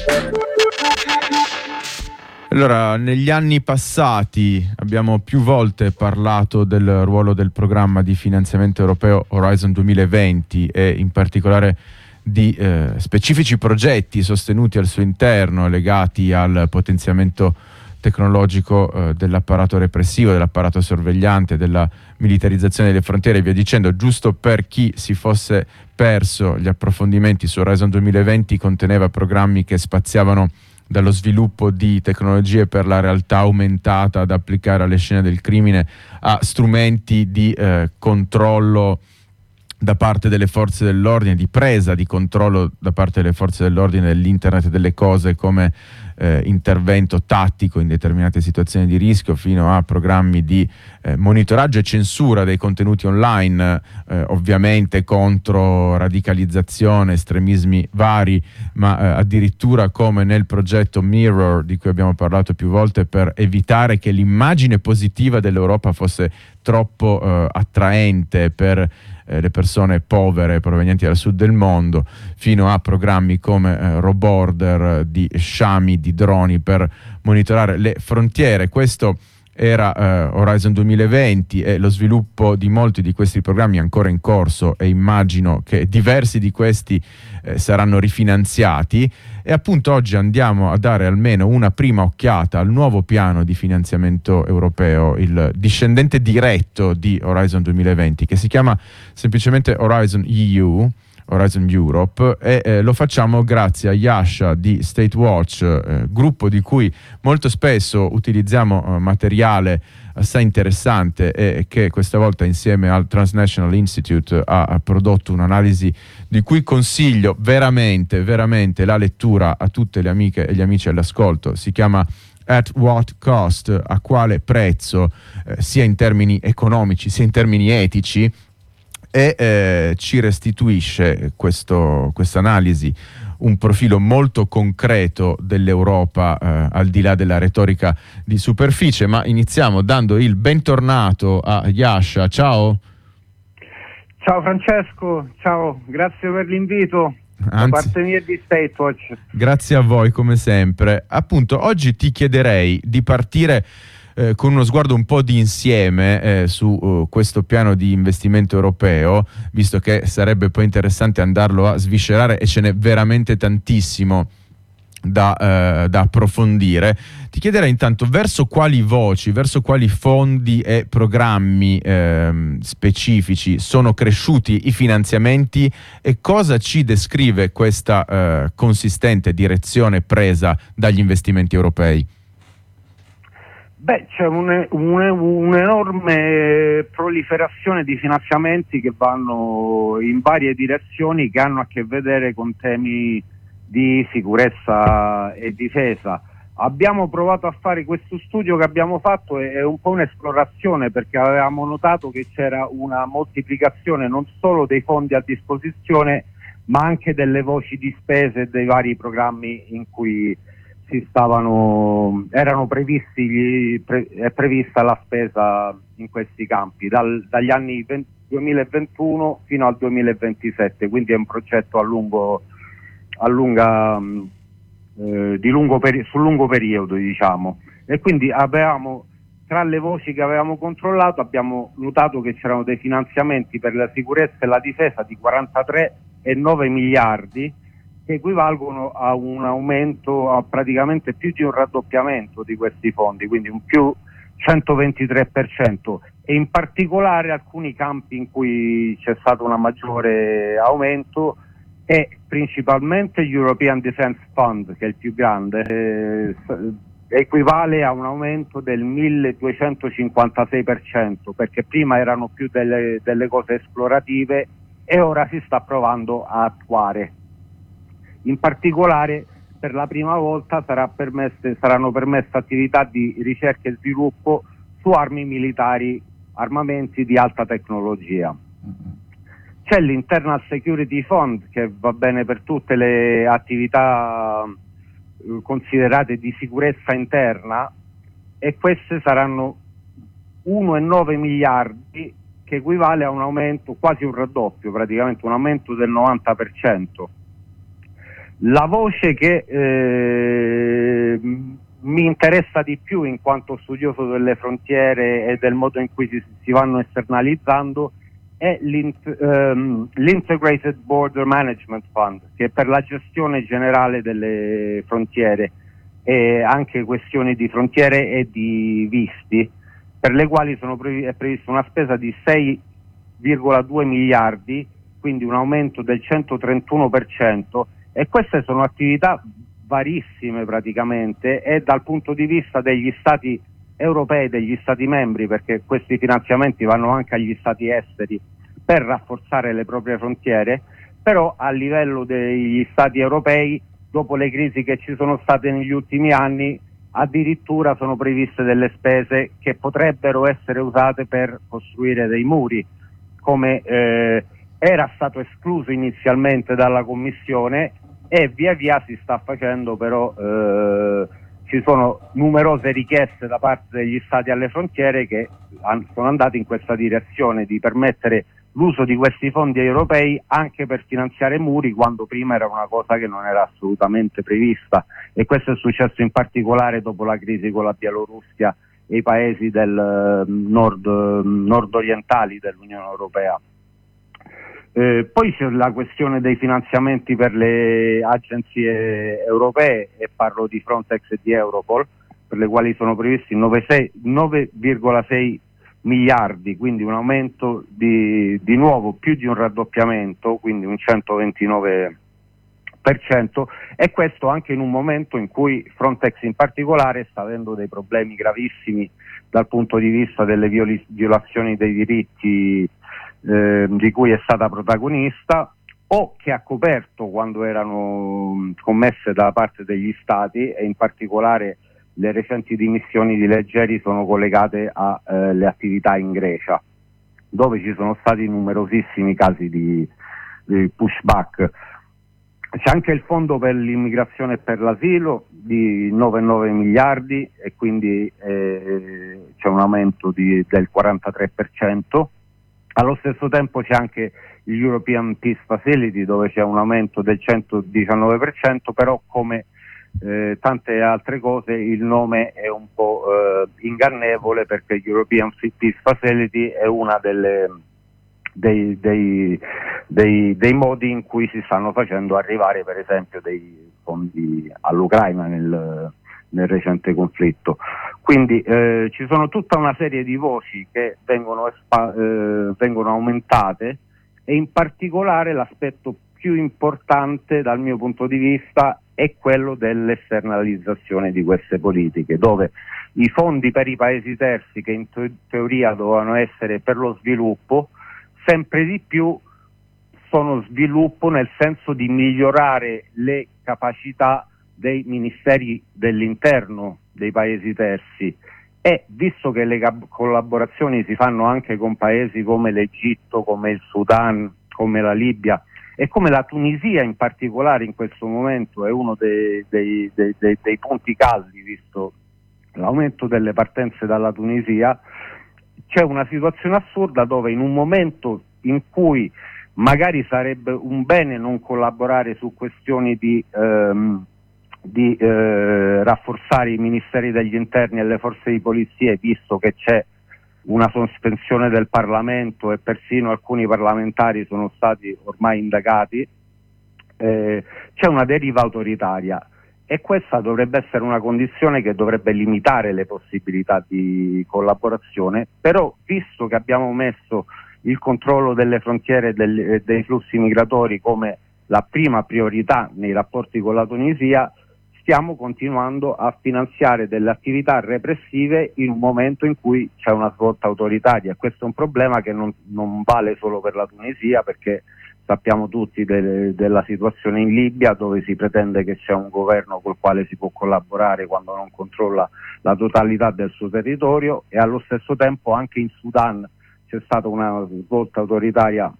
Allora, negli anni passati abbiamo più volte parlato del ruolo del programma di finanziamento europeo Horizon 2020 e in particolare di specifici progetti sostenuti al suo interno legati al potenziamento tecnologico dell'apparato repressivo, dell'apparato sorvegliante, della militarizzazione delle frontiere e via dicendo. Giusto per chi si fosse perso, gli approfondimenti su Horizon 2020 conteneva programmi che spaziavano dallo sviluppo di tecnologie per la realtà aumentata da applicare alle scene del crimine a strumenti di controllo da parte delle forze dell'ordine, di presa di controllo da parte delle forze dell'ordine dell'internet delle cose come intervento tattico in determinate situazioni di rischio, fino a programmi di monitoraggio e censura dei contenuti online, ovviamente contro radicalizzazione, estremismi vari, ma addirittura come nel progetto Mirror, di cui abbiamo parlato più volte, per evitare che l'immagine positiva dell'Europa fosse troppo attraente per le persone povere provenienti dal sud del mondo, fino a programmi come Roborder di sciami di droni per monitorare le frontiere. Questo era Horizon 2020 e lo sviluppo di molti di questi programmi è ancora in corso e immagino che diversi di questi saranno rifinanziati, e appunto oggi andiamo a dare almeno una prima occhiata al nuovo piano di finanziamento europeo, il discendente diretto di Horizon 2020, che si chiama semplicemente Horizon EU, Horizon Europe, e lo facciamo grazie a Yasha di State Watch, gruppo di cui molto spesso utilizziamo materiale assai interessante e che questa volta insieme al Transnational Institute ha prodotto un'analisi di cui consiglio veramente la lettura a tutte le amiche e gli amici all'ascolto. Si chiama At What Cost, a quale prezzo, sia in termini economici sia in termini etici, e ci restituisce questa analisi un profilo molto concreto dell'Europa, al di là della retorica di superficie. Ma iniziamo dando il bentornato a Yasha. Ciao. Ciao Francesco, ciao, grazie per l'invito. Da parte mia di State Watch. Grazie a voi come sempre. Appunto, oggi ti chiederei di partire con uno sguardo un po' di insieme su questo piano di investimento europeo, visto che sarebbe poi interessante andarlo a sviscerare e ce n'è veramente tantissimo da approfondire. Ti chiederei intanto verso quali voci, verso quali fondi e programmi specifici sono cresciuti i finanziamenti e cosa ci descrive questa consistente direzione presa dagli investimenti europei. Beh, c'è un'enorme proliferazione di finanziamenti che vanno in varie direzioni, che hanno a che vedere con temi di sicurezza e difesa. Abbiamo provato a fare questo studio che abbiamo fatto, è un po' un'esplorazione, perché avevamo notato che c'era una moltiplicazione non solo dei fondi a disposizione, ma anche delle voci di spese e dei vari programmi in cui erano prevista la spesa in questi campi dagli anni 2021 fino al 2027, quindi è un progetto sul lungo periodo, diciamo. E quindi avevamo, tra le voci che avevamo controllato, abbiamo notato che c'erano dei finanziamenti per la sicurezza e la difesa di 43,9 miliardi, che equivalgono a un aumento, a praticamente più di un raddoppiamento di questi fondi, quindi un più 123%, e in particolare alcuni campi in cui c'è stato un maggiore aumento è principalmente European Defence Fund, che è il più grande, equivale a un aumento del 1256%, perché prima erano più delle cose esplorative e ora si sta provando a attuare. In particolare, per la prima volta saranno permesse attività di ricerca e sviluppo su armi militari, armamenti di alta tecnologia. C'è l'Internal Security Fund, che va bene per tutte le attività considerate di sicurezza interna, e queste saranno 1,9 miliardi, che equivale a un aumento, quasi un raddoppio, praticamente un aumento del 90%. La voce che mi interessa di più in quanto studioso delle frontiere e del modo in cui si vanno esternalizzando è l'Integrated Border Management Fund, che è per la gestione generale delle frontiere e anche questioni di frontiere e di visti, per le quali è prevista una spesa di 6,2 miliardi, quindi un aumento del 131%, e queste sono attività varissime praticamente, e dal punto di vista degli stati europei, degli stati membri, perché questi finanziamenti vanno anche agli stati esteri per rafforzare le proprie frontiere, però a livello degli stati europei, dopo le crisi che ci sono state negli ultimi anni, addirittura sono previste delle spese che potrebbero essere usate per costruire dei muri, come era stato escluso inizialmente dalla Commissione, e via via si sta facendo, però ci sono numerose richieste da parte degli stati alle frontiere che sono andate in questa direzione di permettere l'uso di questi fondi europei anche per finanziare muri, quando prima era una cosa che non era assolutamente prevista, e questo è successo in particolare dopo la crisi con la Bielorussia e i paesi del nord-orientali dell'Unione Europea. Poi c'è la questione dei finanziamenti per le agenzie europee, e parlo di Frontex e di Europol, per le quali sono previsti 9,6 miliardi, quindi un aumento di nuovo più di un raddoppiamento, quindi un 129%, e questo anche in un momento in cui Frontex in particolare sta avendo dei problemi gravissimi dal punto di vista delle violazioni dei diritti di cui è stata protagonista, o che ha coperto quando erano commesse da parte degli stati, e in particolare le recenti dimissioni di Leggeri sono collegate alle attività in Grecia, dove ci sono stati numerosissimi casi di pushback. C'è anche il fondo per l'immigrazione e per l'asilo di 9,9 miliardi, e quindi c'è un aumento del 43%. Allo stesso tempo c'è anche il European Peace Facility, dove c'è un aumento del 119%, però come tante altre cose il nome è un po' ingannevole, perché European Peace Facility è una dei modi in cui si stanno facendo arrivare per esempio dei fondi all'Ucraina nel recente conflitto. Quindi ci sono tutta una serie di voci che vengono aumentate, e in particolare l'aspetto più importante dal mio punto di vista è quello dell'esternalizzazione di queste politiche, dove i fondi per i paesi terzi, che in teoria dovevano essere per lo sviluppo, sempre di più sono sviluppo nel senso di migliorare le capacità dei ministeri dell'interno dei paesi terzi, e visto che le collaborazioni si fanno anche con paesi come l'Egitto, come il Sudan, come la Libia e come la Tunisia in particolare, in questo momento è uno dei punti caldi, visto l'aumento delle partenze dalla Tunisia, c'è una situazione assurda dove in un momento in cui magari sarebbe un bene non collaborare su questioni di rafforzare i ministeri degli interni e le forze di polizia, visto che c'è una sospensione del Parlamento e persino alcuni parlamentari sono stati ormai indagati, c'è una deriva autoritaria, e questa dovrebbe essere una condizione che dovrebbe limitare le possibilità di collaborazione. Però, visto che abbiamo messo il controllo delle frontiere e dei flussi migratori come la prima priorità nei rapporti con la Tunisia, stiamo continuando a finanziare delle attività repressive in un momento in cui c'è una svolta autoritaria. Questo è un problema che non vale solo per la Tunisia, perché sappiamo tutti della situazione in Libia, dove si pretende che c'è un governo col quale si può collaborare quando non controlla la totalità del suo territorio, e allo stesso tempo anche in Sudan c'è stata una svolta autoritaria,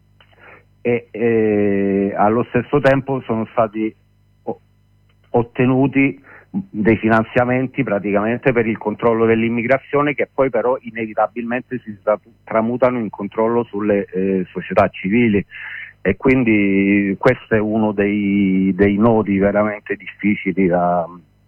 e allo stesso tempo sono stati ottenuti dei finanziamenti praticamente per il controllo dell'immigrazione, che poi però inevitabilmente si tramutano in controllo sulle società civili, e quindi questo è uno dei nodi veramente difficili da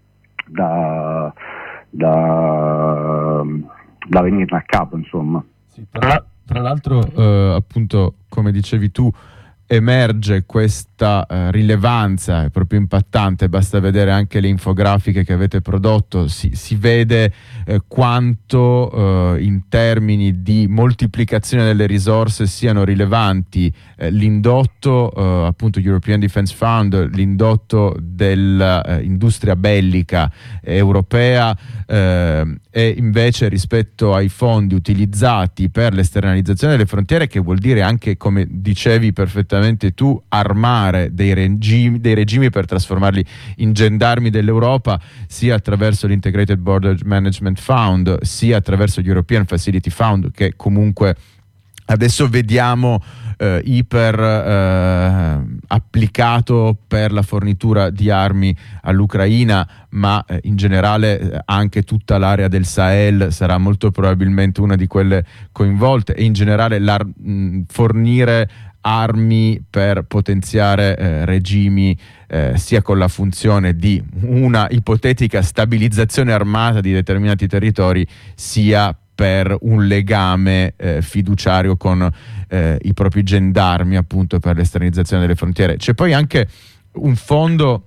venirne a capo, insomma. Sì, tra l'altro, appunto, come dicevi tu, emerge questa rilevanza, è proprio impattante, basta vedere anche le infografiche che avete prodotto, si vede quanto in termini di moltiplicazione delle risorse siano rilevanti l'indotto, appunto European Defence Fund, l'indotto dell'industria bellica europea, e invece rispetto ai fondi utilizzati per l'esternalizzazione delle frontiere, che vuol dire anche, come dicevi perfettamente tu, armare dei regimi per trasformarli in gendarmi dell'Europa, sia attraverso l'Integrated Border Management Fund, sia attraverso gli European Facility Fund, che comunque adesso vediamo iper applicato per la fornitura di armi all'Ucraina, ma in generale anche tutta l'area del Sahel sarà molto probabilmente una di quelle coinvolte, e in generale fornire armi per potenziare regimi, sia con la funzione di una ipotetica stabilizzazione armata di determinati territori, sia per un legame fiduciario con i propri gendarmi, appunto, per l'esternalizzazione delle frontiere. C'è poi anche un fondo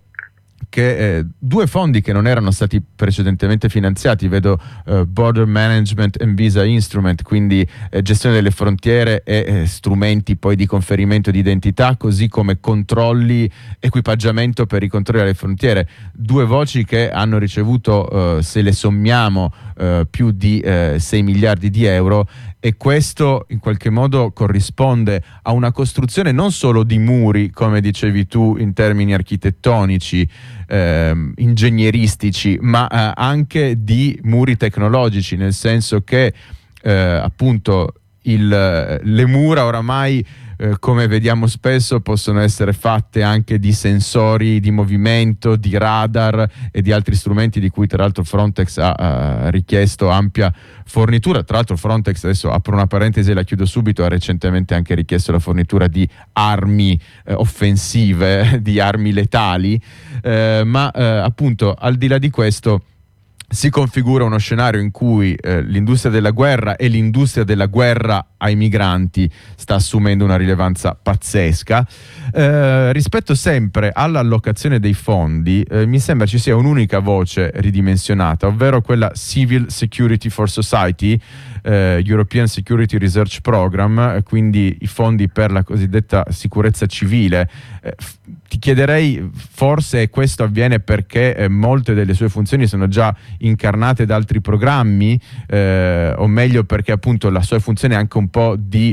due fondi che non erano stati precedentemente finanziati, vedo Border Management and Visa Instrument, quindi gestione delle frontiere e strumenti poi di conferimento di identità, così come controlli, equipaggiamento per i controlli alle frontiere, due voci che hanno ricevuto, se le sommiamo, più di 6 miliardi di euro, e questo in qualche modo corrisponde a una costruzione non solo di muri, come dicevi tu, in termini architettonici, ingegneristici, ma anche di muri tecnologici, nel senso che appunto le mura oramai, come vediamo spesso, possono essere fatte anche di sensori di movimento, di radar e di altri strumenti di cui tra l'altro Frontex ha richiesto ampia fornitura. Tra l'altro Frontex, adesso apro una parentesi e la chiudo subito, ha recentemente anche richiesto la fornitura di armi offensive, di armi letali, ma appunto al di là di questo si configura uno scenario in cui l'industria della guerra e l'industria della guerra ai migranti sta assumendo una rilevanza pazzesca. Rispetto sempre all'allocazione dei fondi, mi sembra ci sia un'unica voce ridimensionata, ovvero quella Civil Security for Society, European Security Research Program, quindi i fondi per la cosiddetta sicurezza civile. Ti chiederei, forse questo avviene perché molte delle sue funzioni sono già incarnate da altri programmi, o meglio perché appunto la sua funzione è anche un po' di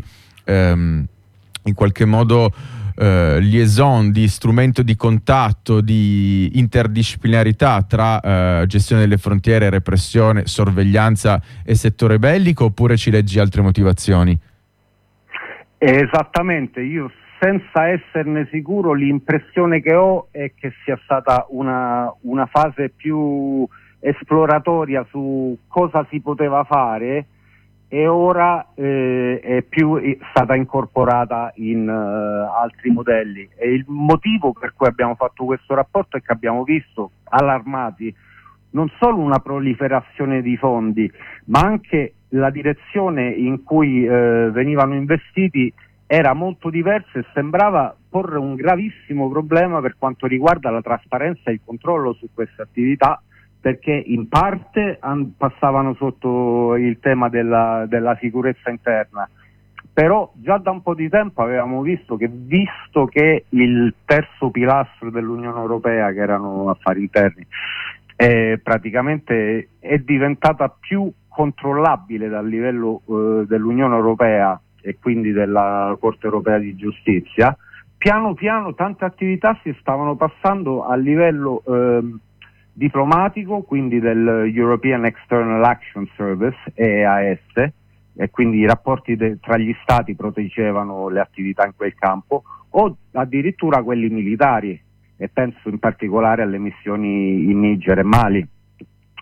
in qualche modo liaison, di strumento di contatto, di interdisciplinarità tra gestione delle frontiere, repressione, sorveglianza e settore bellico, oppure ci leggi altre motivazioni? Esattamente, io senza esserne sicuro l'impressione che ho è che sia stata una fase più esploratoria su cosa si poteva fare, e ora è più stata incorporata in altri modelli, e il motivo per cui abbiamo fatto questo rapporto è che abbiamo visto allarmati non solo una proliferazione di fondi, ma anche la direzione in cui venivano investiti era molto diversa e sembrava porre un gravissimo problema per quanto riguarda la trasparenza e il controllo su queste attività, perché in parte passavano sotto il tema della sicurezza interna, però già da un po' di tempo avevamo visto che il terzo pilastro dell'Unione Europea, che erano affari interni, praticamente è diventata più controllabile dal livello dell'Unione Europea e quindi della Corte Europea di Giustizia. Piano piano tante attività si stavano passando a livello diplomatico, quindi del European External Action Service, EAS, e quindi i rapporti tra gli stati proteggevano le attività in quel campo, o addirittura quelli militari, e penso in particolare alle missioni in Niger e Mali.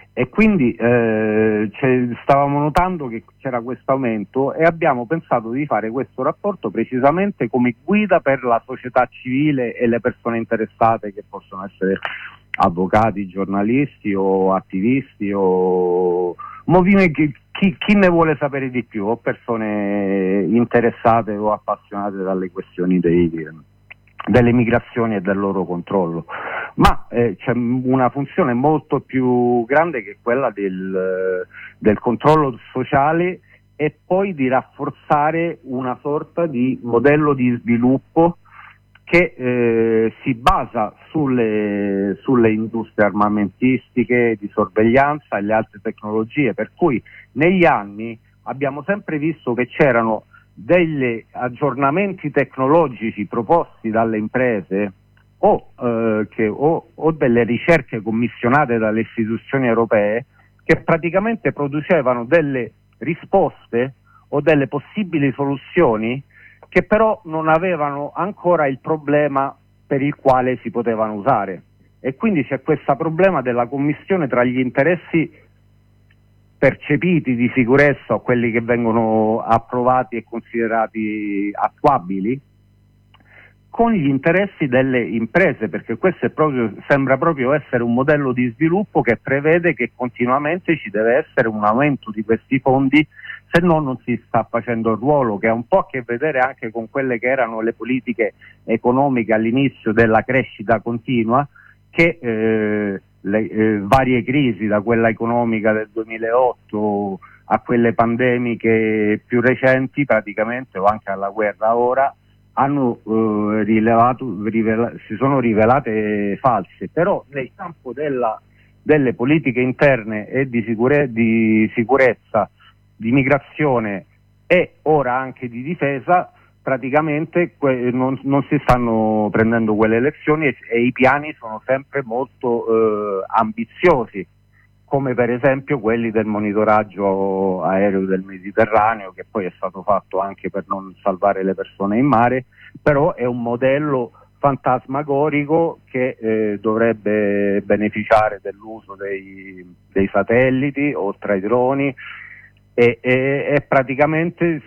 e quindi stavamo notando che c'era questo aumento e abbiamo pensato di fare questo rapporto precisamente come guida per la società civile e le persone interessate, che possono essere avvocati, giornalisti o attivisti o movimenti, chi ne vuole sapere di più, o persone interessate o appassionate dalle questioni delle migrazioni e del loro controllo. Ma c'è una funzione molto più grande, che è quella del controllo sociale, e poi di rafforzare una sorta di modello di sviluppo che si basa sulle industrie armamentistiche, di sorveglianza e le altre tecnologie, per cui negli anni abbiamo sempre visto che c'erano degli aggiornamenti tecnologici proposti dalle imprese o delle ricerche commissionate dalle istituzioni europee, che praticamente producevano delle risposte o delle possibili soluzioni che però non avevano ancora il problema per il quale si potevano usare, e quindi c'è questo problema della commistione tra gli interessi percepiti di sicurezza, o quelli che vengono approvati e considerati attuabili, con gli interessi delle imprese, perché questo sembra proprio essere un modello di sviluppo che prevede che continuamente ci deve essere un aumento di questi fondi, se no non si sta facendo il ruolo, che ha un po' a che vedere anche con quelle che erano le politiche economiche all'inizio della crescita continua, che le varie crisi, da quella economica del 2008 a quelle pandemiche più recenti praticamente, o anche alla guerra ora, si sono rivelate false. Però nel campo delle politiche interne e di sicurezza, di migrazione e ora anche di difesa, praticamente non si stanno prendendo quelle elezioni, e i piani sono sempre molto ambiziosi, come per esempio quelli del monitoraggio aereo del Mediterraneo, che poi è stato fatto anche per non salvare le persone in mare, però è un modello fantasmagorico che dovrebbe beneficiare dell'uso dei satelliti oltre ai droni, e praticamente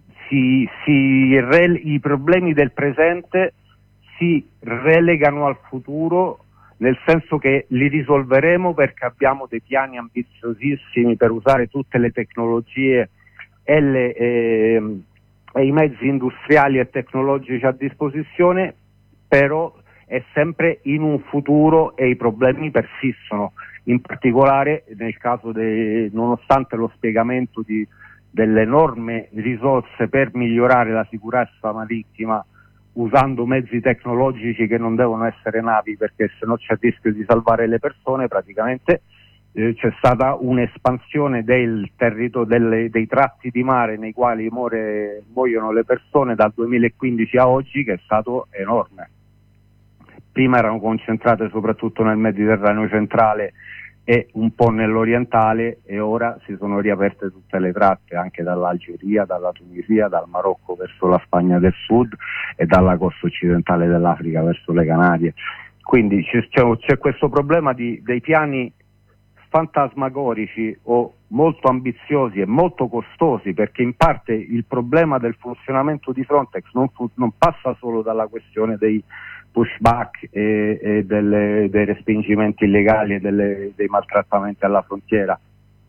i problemi del presente si relegano al futuro, nel senso che li risolveremo perché abbiamo dei piani ambiziosissimi per usare tutte le tecnologie e i mezzi industriali e tecnologici a disposizione, però è sempre in un futuro e i problemi persistono, in particolare nel caso nonostante lo spiegamento delle enormi risorse per migliorare la sicurezza marittima usando mezzi tecnologici che non devono essere navi, perché se no c'è il rischio di salvare le persone. Praticamente c'è stata un'espansione dei tratti di mare nei quali muoiono le persone dal 2015 a oggi, che è stato enorme. Prima erano concentrate soprattutto nel Mediterraneo centrale e un po' nell'orientale, e ora si sono riaperte tutte le tratte anche dall'Algeria, dalla Tunisia, dal Marocco verso la Spagna del Sud e dalla costa occidentale dell'Africa verso le Canarie. Quindi c'è questo problema dei piani fantasmagorici o molto ambiziosi e molto costosi, perché in parte il problema del funzionamento di Frontex non passa solo dalla questione dei pushback e dei respingimenti illegali e dei maltrattamenti alla frontiera,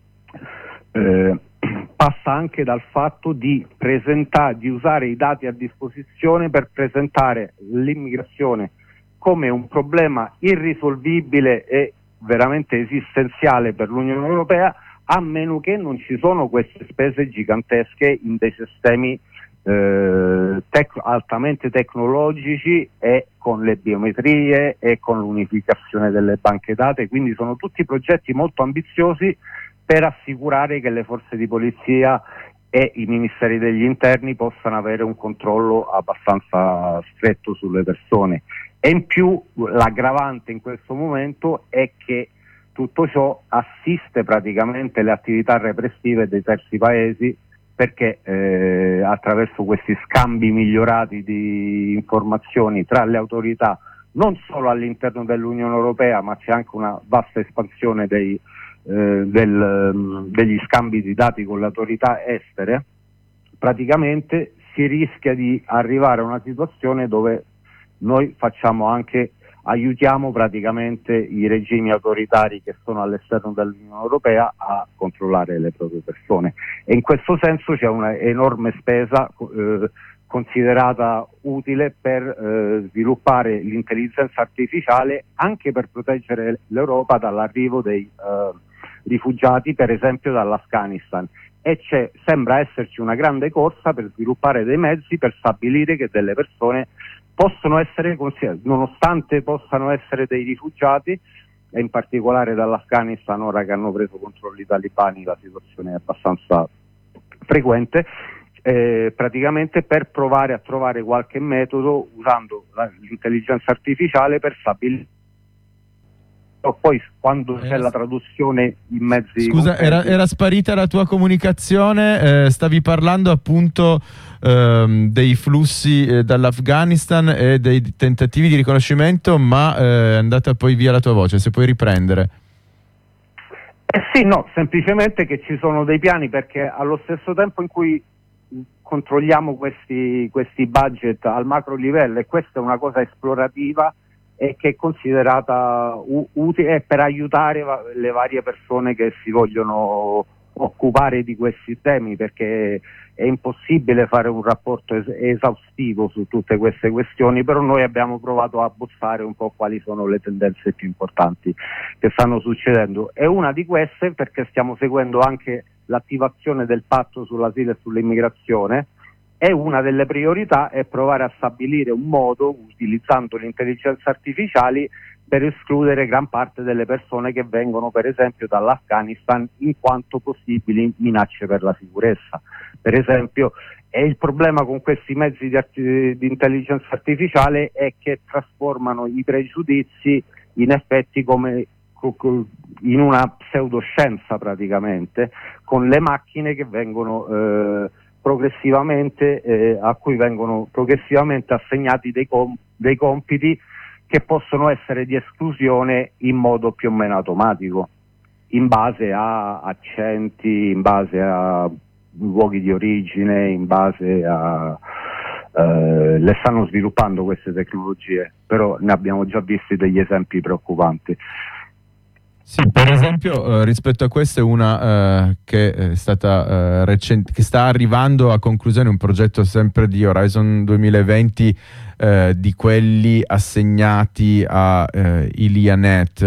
passa anche dal fatto di usare i dati a disposizione per presentare l'immigrazione come un problema irrisolvibile e veramente esistenziale per l'Unione Europea, a meno che non ci sono queste spese gigantesche in dei sistemi altamente tecnologici e con le biometrie e con l'unificazione delle banche dati. Quindi sono tutti progetti molto ambiziosi per assicurare che le forze di polizia e i ministeri degli interni possano avere un controllo abbastanza stretto sulle persone. E in più l'aggravante in questo momento è che tutto ciò assiste praticamente le attività repressive dei terzi paesi, perché attraverso questi scambi migliorati di informazioni tra le autorità, non solo all'interno dell'Unione Europea, ma c'è anche una vasta espansione dei degli scambi di dati con le autorità estere, praticamente si rischia di arrivare a una situazione dove noi aiutiamo praticamente i regimi autoritari che sono all'esterno dell'Unione Europea a controllare le proprie persone, e in questo senso c'è una enorme spesa considerata utile per sviluppare l'intelligenza artificiale anche per proteggere l'Europa dall'arrivo dei rifugiati, per esempio dall'Afghanistan, e sembra esserci una grande corsa per sviluppare dei mezzi per stabilire che delle persone possono essere considerate, nonostante possano essere dei rifugiati, e in particolare dall'Afghanistan, ora che hanno preso controllo i talebani la situazione è abbastanza frequente, praticamente per provare a trovare qualche metodo usando l'intelligenza artificiale per stabilire. Poi quando c'è la traduzione in mezzi... Scusa, era sparita la tua comunicazione, stavi parlando appunto dei flussi dall'Afghanistan e dei tentativi di riconoscimento, ma è andata poi via la tua voce, se puoi riprendere. Sì, no, semplicemente che ci sono dei piani, perché allo stesso tempo in cui controlliamo questi budget al macro livello, e questa è una cosa esplorativa e che è considerata utile per aiutare le varie persone che si vogliono occupare di questi temi, perché è impossibile fare un rapporto esaustivo su tutte queste questioni, però noi abbiamo provato a bozzare un po' quali sono le tendenze più importanti che stanno succedendo, e una di queste, perché stiamo seguendo anche l'attivazione del patto sull'asilo e sull'immigrazione, e una delle priorità è provare a stabilire un modo, utilizzando le intelligenze artificiali, per escludere gran parte delle persone che vengono per esempio dall'Afghanistan in quanto possibili minacce per la sicurezza. Per esempio, e il problema con questi mezzi di intelligenza artificiale è che trasformano i pregiudizi in effetti come in una pseudoscienza, praticamente, con le macchine che vengono progressivamente a cui vengono progressivamente assegnati dei compiti che possono essere di esclusione in modo più o meno automatico, in base a accenti, in base a luoghi di origine, in base a le stanno sviluppando queste tecnologie, però ne abbiamo già visti degli esempi preoccupanti. Sì, per esempio rispetto a questa è una che è stata recente, che sta arrivando a conclusione, un progetto sempre di Horizon 2020, di quelli assegnati a ILIANET,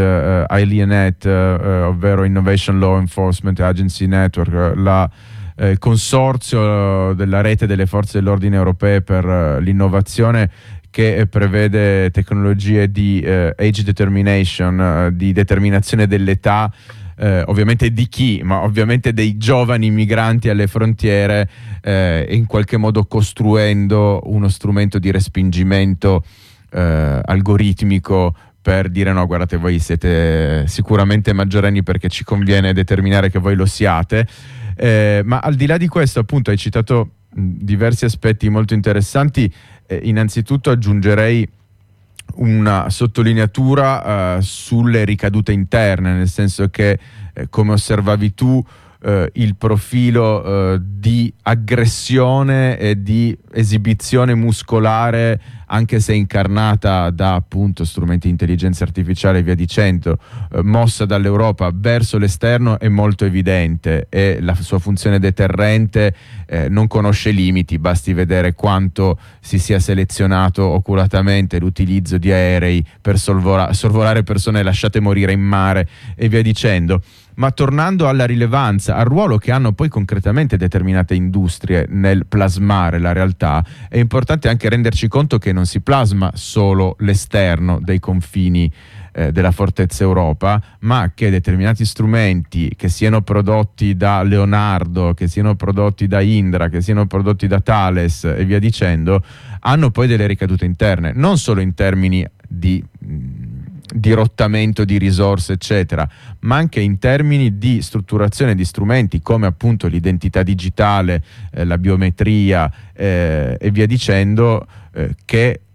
ovvero Innovation Law Enforcement Agency Network, il consorzio della rete delle forze dell'ordine europee per l'innovazione, che prevede tecnologie di age determination, di determinazione dell'età, ovviamente di chi, ma ovviamente dei giovani migranti alle frontiere, in qualche modo costruendo uno strumento di respingimento algoritmico per dire: no, guardate, voi siete sicuramente maggiorenni perché ci conviene determinare che voi lo siate. Ma al di là di questo, appunto, hai citato diversi aspetti molto interessanti. Innanzitutto aggiungerei una sottolineatura sulle ricadute interne, nel senso che, come osservavi tu, il profilo di aggressione e di esibizione muscolare, anche se incarnata da appunto strumenti di intelligenza artificiale e via dicendo, mossa dall'Europa verso l'esterno, è molto evidente, e la sua funzione deterrente non conosce limiti. Basti vedere quanto si sia selezionato oculatamente l'utilizzo di aerei per sorvolare persone lasciate morire in mare e via dicendo. Ma tornando alla rilevanza, al ruolo che hanno poi concretamente determinate industrie nel plasmare la realtà, è importante anche renderci conto che non si plasma solo l'esterno dei confini della fortezza Europa, ma che determinati strumenti, che siano prodotti da Leonardo, che siano prodotti da Indra, che siano prodotti da Thales e via dicendo, hanno poi delle ricadute interne, non solo in termini di dirottamento di risorse eccetera, ma anche in termini di strutturazione di strumenti come appunto l'identità digitale, la biometria e via dicendo, che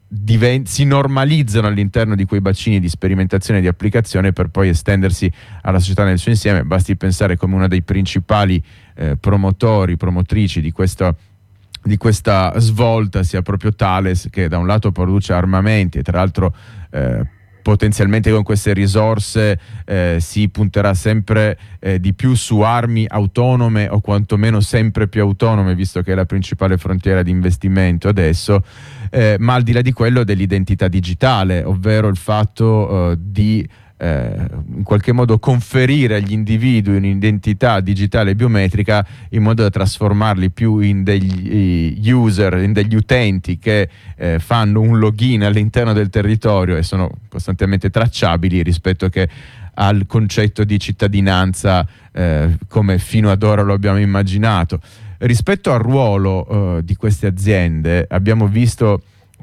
si normalizzano all'interno di quei bacini di sperimentazione e di applicazione per poi estendersi alla società nel suo insieme. Basti pensare come uno dei principali promotrici di questa svolta sia proprio Thales, che da un lato produce armamenti e tra l'altro potenzialmente con queste risorse si punterà sempre di più su armi autonome o quantomeno sempre più autonome, visto che è la principale frontiera di investimento adesso, ma al di là di quello dell'identità digitale, ovvero il fatto di in qualche modo conferire agli individui un'identità digitale biometrica in modo da trasformarli più in degli user, in degli utenti che fanno un login all'interno del territorio e sono costantemente tracciabili, rispetto che al concetto di cittadinanza come fino ad ora lo abbiamo immaginato. Rispetto al ruolo di queste aziende, abbiamo visto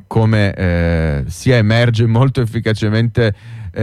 come sia emerge molto efficacemente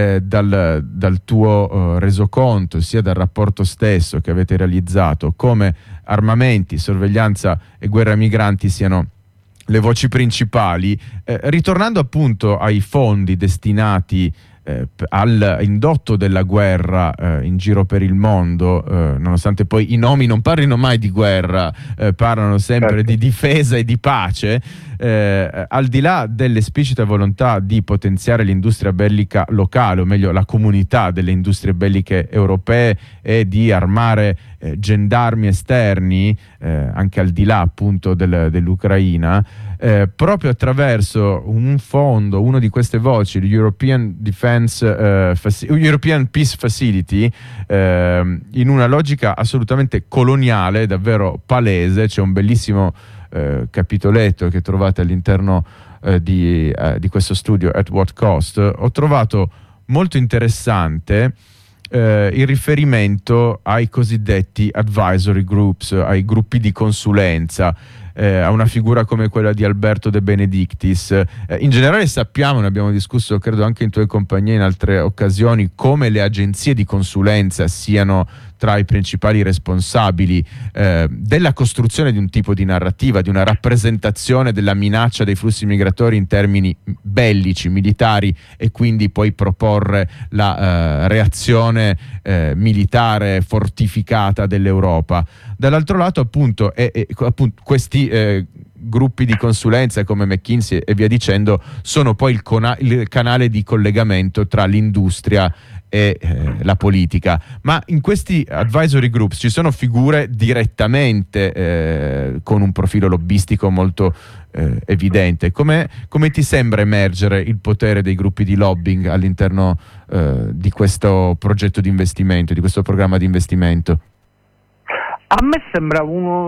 dal tuo resoconto, sia dal rapporto stesso che avete realizzato, come armamenti, sorveglianza e guerra migranti siano le voci principali. Ritornando appunto ai fondi destinati all'indotto della guerra in giro per il mondo, nonostante poi i nomi non parlino mai di guerra, parlano sempre di difesa e di pace, al di là dell'esplicita volontà di potenziare l'industria bellica locale, o meglio la comunità delle industrie belliche europee, e di armare gendarmi esterni, anche al di là appunto dell'Ucraina, proprio attraverso un fondo, una di queste voci, l'European European Peace Facility, in una logica assolutamente coloniale, davvero palese. C'è un bellissimo capitoletto che trovate all'interno di questo studio, At What Cost. Ho trovato molto interessante il riferimento ai cosiddetti advisory groups, ai gruppi di consulenza, a una figura come quella di Alberto De Benedictis. In generale sappiamo, ne abbiamo discusso credo anche in tue compagnie in altre occasioni, come le agenzie di consulenza siano tra i principali responsabili della costruzione di un tipo di narrativa, di una rappresentazione della minaccia dei flussi migratori in termini bellici, militari, e quindi poi proporre la reazione militare fortificata dell'Europa. Dall'altro lato appunto questi gruppi di consulenza come McKinsey e via dicendo sono poi il canale di collegamento tra l'industria e la politica. Ma in questi advisory groups ci sono figure direttamente con un profilo lobbistico molto evidente. Come ti sembra emergere il potere dei gruppi di lobbying all'interno di questo progetto di investimento, di questo programma di investimento? A me sembra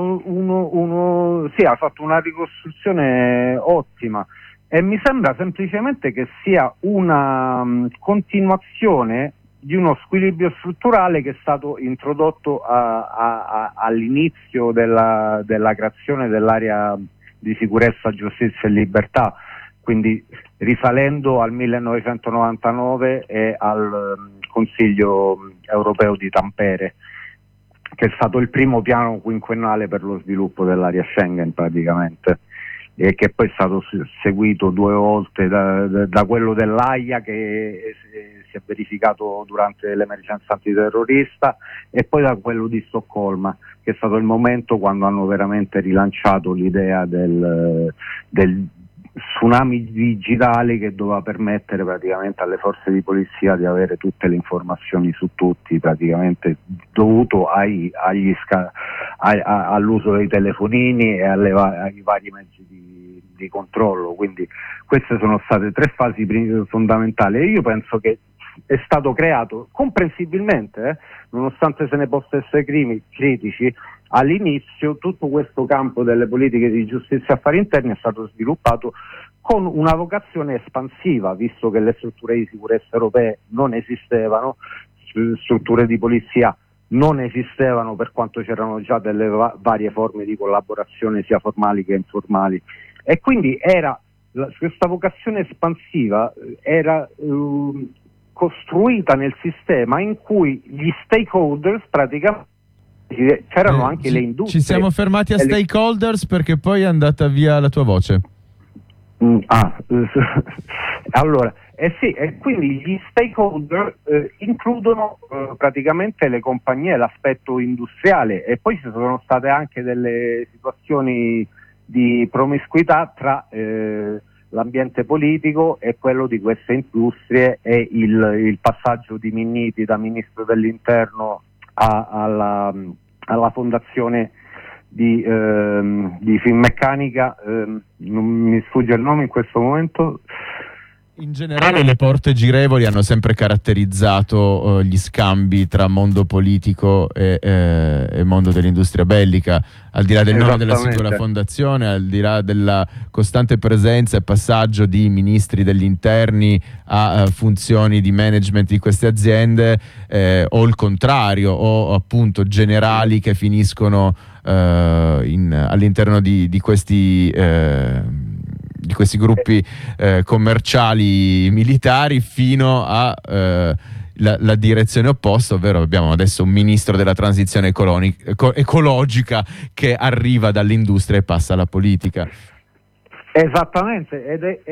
sì, ha fatto una ricostruzione ottima, e mi sembra semplicemente che sia una continuazione di uno squilibrio strutturale che è stato introdotto all'inizio della creazione dell'area di sicurezza, giustizia e libertà, quindi risalendo al 1999 e al Consiglio europeo di Tampere, che è stato il primo piano quinquennale per lo sviluppo dell'area Schengen praticamente, e che poi è stato seguito 2 volte da quello dell'Aia, che si è verificato durante l'emergenza antiterrorista, e poi da quello di Stoccolma, che è stato il momento quando hanno veramente rilanciato l'idea del tsunami digitale, che doveva permettere praticamente alle forze di polizia di avere tutte le informazioni su tutti, praticamente dovuto all'uso dei telefonini e ai vari mezzi di controllo. Quindi queste sono state 3 fasi fondamentali, e io penso che è stato creato comprensibilmente, nonostante se ne possa essere critici, all'inizio tutto questo campo delle politiche di giustizia e affari interni è stato sviluppato con una vocazione espansiva, visto che le strutture di sicurezza europee non esistevano, strutture di polizia non esistevano, per quanto c'erano già delle varie forme di collaborazione sia formali che informali, e quindi questa vocazione espansiva era costruita nel sistema in cui gli stakeholders praticamente c'erano anche le industrie. Ci siamo fermati a stakeholders perché poi è andata via la tua voce. Allora, sì, e quindi gli stakeholder includono praticamente le compagnie, l'aspetto industriale, e poi ci sono state anche delle situazioni di promiscuità tra l'ambiente politico e quello di queste industrie, e il passaggio di Minniti da ministro dell'interno alla fondazione di Finmeccanica, non mi sfugge il nome in questo momento. In generale le porte girevoli hanno sempre caratterizzato gli scambi tra mondo politico e mondo dell'industria bellica, al di là del nome della singola fondazione, al di là della costante presenza e passaggio di ministri degli interni a funzioni di management di queste aziende, o il contrario, o appunto generali che finiscono all'interno di questi gruppi commerciali militari, fino a la direzione opposta, ovvero abbiamo adesso un ministro della transizione ecologica che arriva dall'industria e passa alla politica. Esattamente,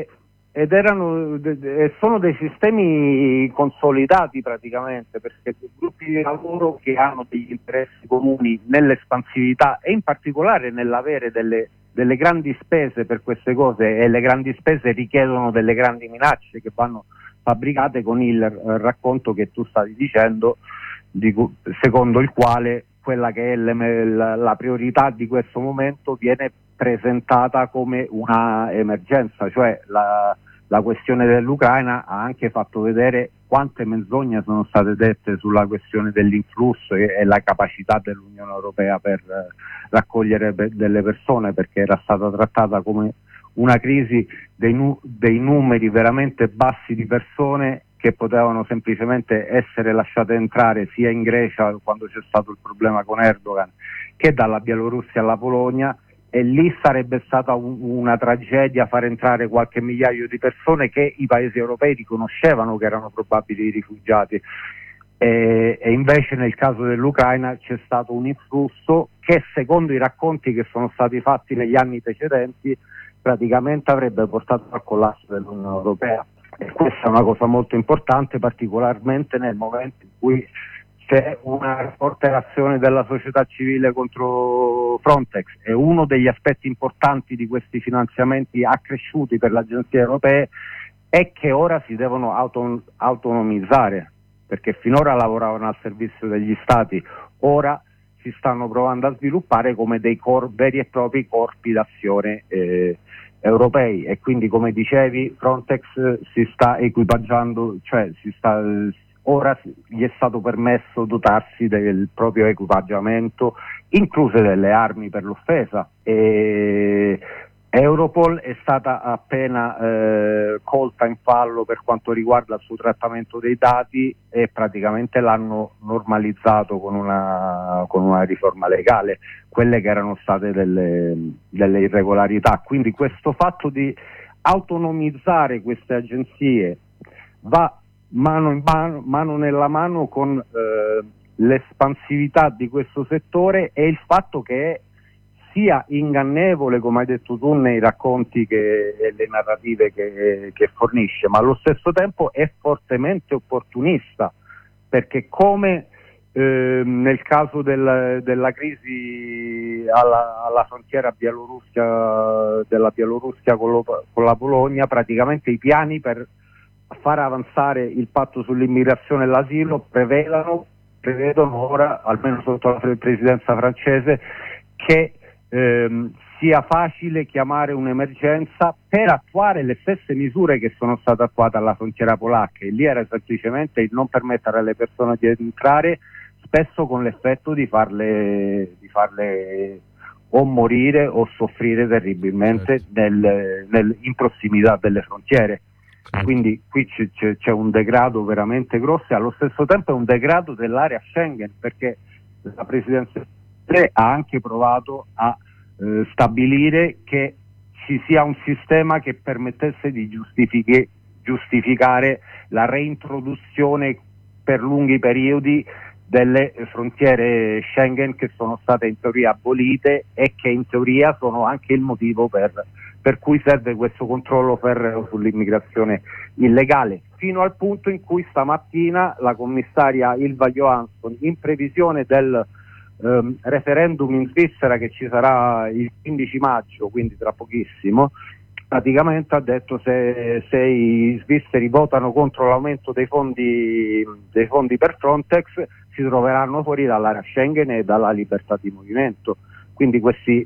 sono dei sistemi consolidati praticamente, perché gruppi di lavoro che hanno degli interessi comuni nell'espansività e in particolare nell'avere delle grandi spese per queste cose, e le grandi spese richiedono delle grandi minacce che vanno fabbricate con il racconto che tu stavi dicendo, secondo il quale quella che è la priorità di questo momento viene presentata come una emergenza, cioè la questione dell'Ucraina ha anche fatto vedere quante menzogne sono state dette sulla questione dell'influsso e la capacità dell'Unione Europea per raccogliere delle persone, perché era stata trattata come una crisi dei numeri veramente bassi di persone che potevano semplicemente essere lasciate entrare sia in Grecia, quando c'è stato il problema con Erdogan, che dalla Bielorussia alla Polonia, e lì sarebbe stata una tragedia far entrare qualche migliaio di persone che i paesi europei riconoscevano che erano probabili rifugiati, e invece nel caso dell'Ucraina c'è stato un influsso che, secondo i racconti che sono stati fatti negli anni precedenti, praticamente avrebbe portato al collasso dell'Unione Europea, e questa è una cosa molto importante, particolarmente nel momento in cui c'è una forte reazione della società civile contro Frontex, e uno degli aspetti importanti di questi finanziamenti accresciuti per le agenzie europee è che ora si devono autonomizzare, perché finora lavoravano al servizio degli stati, ora si stanno provando a sviluppare come dei veri e propri corpi d'azione europei, e quindi, come dicevi, Frontex si sta equipaggiando, cioè ora gli è stato permesso dotarsi del proprio equipaggiamento, incluse delle armi per l'offesa. Europol è stata appena colta in fallo per quanto riguarda il suo trattamento dei dati, e praticamente l'hanno normalizzato con una riforma legale, quelle che erano state delle irregolarità. Quindi questo fatto di autonomizzare queste agenzie va mano nella mano con l'espansività di questo settore, e il fatto che è sia ingannevole, come hai detto tu, nei racconti e le narrative che fornisce, ma allo stesso tempo è fortemente opportunista, perché come nel caso della crisi alla frontiera della Bielorussia con la Polonia, praticamente i piani per far avanzare il patto sull'immigrazione e l'asilo prevedono ora, almeno sotto la presidenza francese, che sia facile chiamare un'emergenza per attuare le stesse misure che sono state attuate alla frontiera polacca, e lì era semplicemente il non permettere alle persone di entrare, spesso con l'effetto di farle o morire o soffrire terribilmente in prossimità delle frontiere. Quindi qui c'è un degrado veramente grosso, e allo stesso tempo è un degrado dell'area Schengen, perché la Presidenza ha anche provato a stabilire che ci sia un sistema che permettesse di giustificare la reintroduzione per lunghi periodi delle frontiere Schengen, che sono state in teoria abolite e che in teoria sono anche il motivo per per cui serve questo controllo ferreo sull'immigrazione illegale, fino al punto in cui stamattina la commissaria Ylva Johansson, in previsione del referendum in Svizzera che ci sarà il 15 maggio, quindi tra pochissimo, praticamente ha detto se i svizzeri votano contro l'aumento dei fondi per Frontex si troveranno fuori dall'area Schengen e dalla libertà di movimento. Quindi queste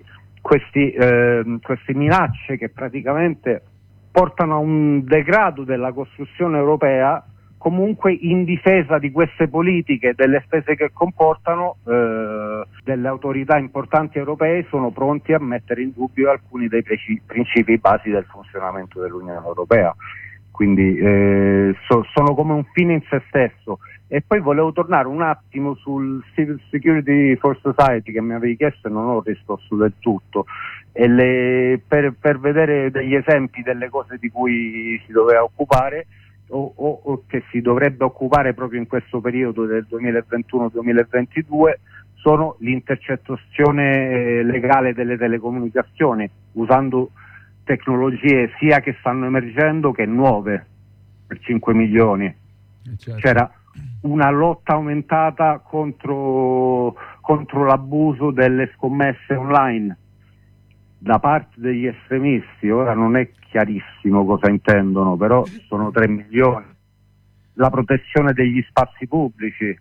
minacce che praticamente portano a un degrado della costruzione europea, comunque in difesa di queste politiche e delle spese che comportano, delle autorità importanti europee sono pronti a mettere in dubbio alcuni dei principi basi del funzionamento dell'Unione Europea. Quindi sono come un fine in se stesso. E poi volevo tornare un attimo sul Civil Security for Society che mi avevi chiesto e non ho risposto del tutto, e per vedere degli esempi delle cose di cui si doveva occupare o che si dovrebbe occupare proprio in questo periodo del 2021-2022 sono l'intercettazione legale delle telecomunicazioni, usando tecnologie sia che stanno emergendo che nuove per 5 milioni. Certo. C'era una lotta aumentata contro l'abuso delle scommesse online da parte degli estremisti. Ora non è chiarissimo cosa intendono, però sono 3 milioni. La protezione degli spazi pubblici,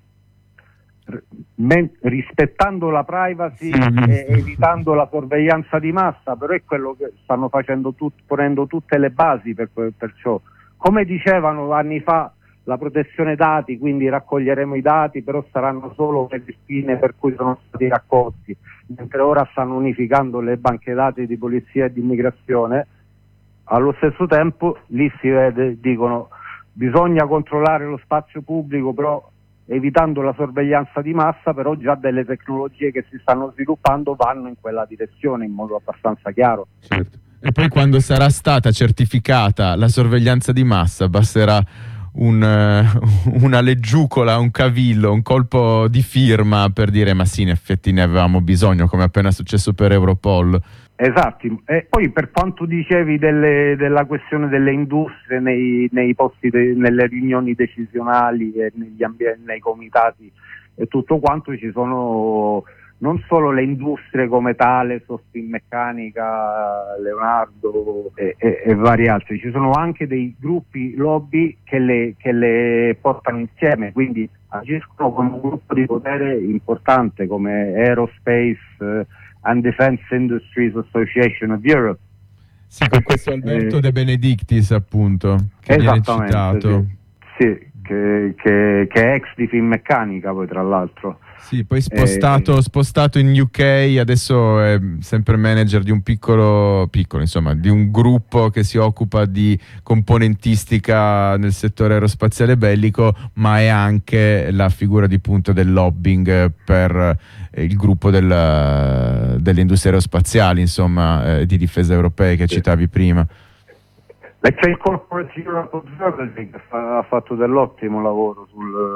rispettando la privacy e evitando la sorveglianza di massa, però è quello che stanno facendo ponendo tutte le basi per ciò. Come dicevano anni fa, la protezione dati, quindi raccoglieremo i dati, però saranno solo per il fine per cui sono stati raccolti, mentre ora stanno unificando le banche dati di polizia e di immigrazione. Allo stesso tempo lì si vede, dicono bisogna controllare lo spazio pubblico, però evitando la sorveglianza di massa, però già delle tecnologie che si stanno sviluppando vanno in quella direzione in modo abbastanza chiaro. Certo. E poi quando sarà stata certificata la sorveglianza di massa basterà una leggiucola, un cavillo, un colpo di firma per dire ma sì, in effetti ne avevamo bisogno, come appena successo per Europol. Esatto. E poi per quanto dicevi della questione delle industrie nei posti nelle riunioni decisionali e nei comitati e tutto quanto, ci sono non solo le industrie come tale, Sospinmeccanica, Leonardo e vari altri, ci sono anche dei gruppi lobby che le portano insieme, quindi agiscono come un gruppo di potere importante come Aerospace and Defense Industries Association of Europe. Sì, con questo Alberto De Benedictis appunto, che viene citato. Sì, che è ex di Finmeccanica poi tra l'altro. Sì, poi spostato in UK, adesso è sempre manager di un piccolo, insomma, di un gruppo che si occupa di componentistica nel settore aerospaziale bellico, ma è anche la figura di punta del lobbying per il gruppo delle industrie aerospaziali, insomma, di difesa europee che citavi prima. C'è il Corporate Europe Observatory che ha fatto dell'ottimo lavoro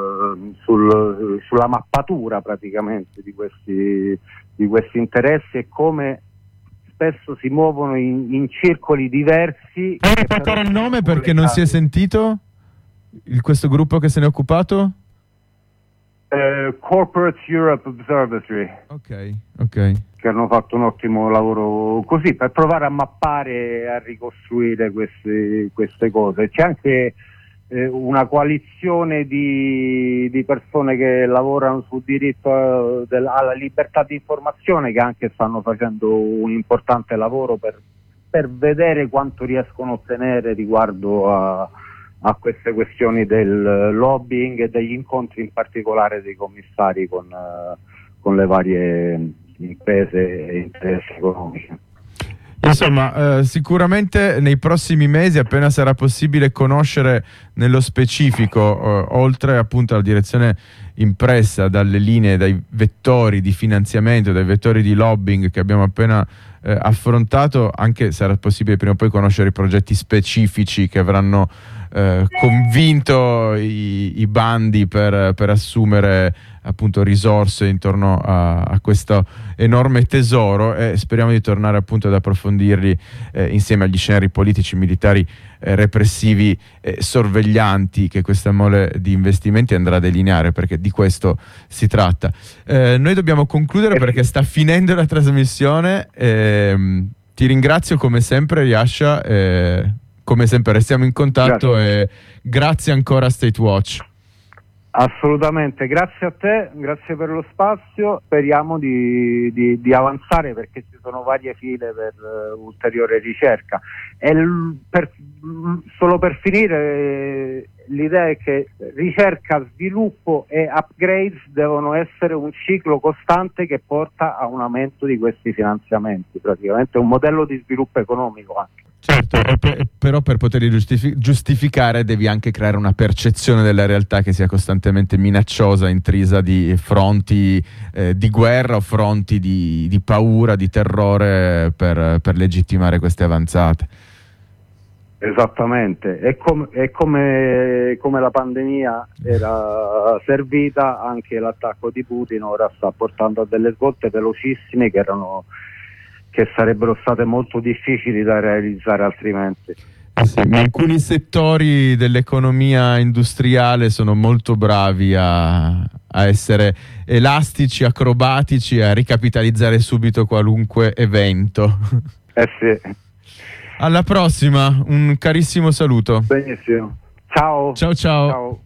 sulla mappatura praticamente di questi interessi e come spesso si muovono in circoli diversi. Ripetare il nome perché non si è sentito questo gruppo che se ne è occupato? Corporate Europe Observatory. Ok. Che hanno fatto un ottimo lavoro così per provare a mappare e a ricostruire queste cose. C'è anche una coalizione di persone che lavorano sul diritto alla libertà di informazione, che anche stanno facendo un importante lavoro per vedere quanto riescono a ottenere riguardo a queste questioni del lobbying e degli incontri in particolare dei commissari con le varie imprese e interessi economici. Insomma, sicuramente nei prossimi mesi, appena sarà possibile conoscere nello specifico, oltre appunto alla direzione impressa dalle linee, dai vettori di finanziamento, dai vettori di lobbying che abbiamo appena affrontato, anche sarà possibile prima o poi conoscere i progetti specifici che avranno convinto i bandi per assumere appunto risorse intorno a questo enorme tesoro, e speriamo di tornare appunto ad approfondirli insieme agli scenari politici, militari, repressivi e sorveglianti che questa mole di investimenti andrà a delineare, perché di questo si tratta. Noi dobbiamo concludere perché sta finendo la trasmissione. Ti ringrazio come sempre, Yasha, come sempre restiamo in contatto. Grazie. E grazie ancora a State Watch. Assolutamente, grazie a te, grazie per lo spazio, speriamo di avanzare, perché ci sono varie file per ulteriore ricerca. E solo per finire, l'idea è che ricerca, sviluppo e upgrades devono essere un ciclo costante che porta a un aumento di questi finanziamenti, praticamente un modello di sviluppo economico anche. Certo, però per poterli giustificare devi anche creare una percezione della realtà che sia costantemente minacciosa, intrisa di fronti di guerra o fronti di paura, di terrore per legittimare queste avanzate. Esattamente, e come la pandemia era servita, anche l'attacco di Putin ora sta portando a delle svolte velocissime che sarebbero state molto difficili da realizzare altrimenti. Sì, ma alcuni settori dell'economia industriale sono molto bravi a essere elastici, acrobatici, a ricapitalizzare subito qualunque evento. Sì. Alla prossima, un carissimo saluto. Benissimo. Ciao. Ciao. Ciao.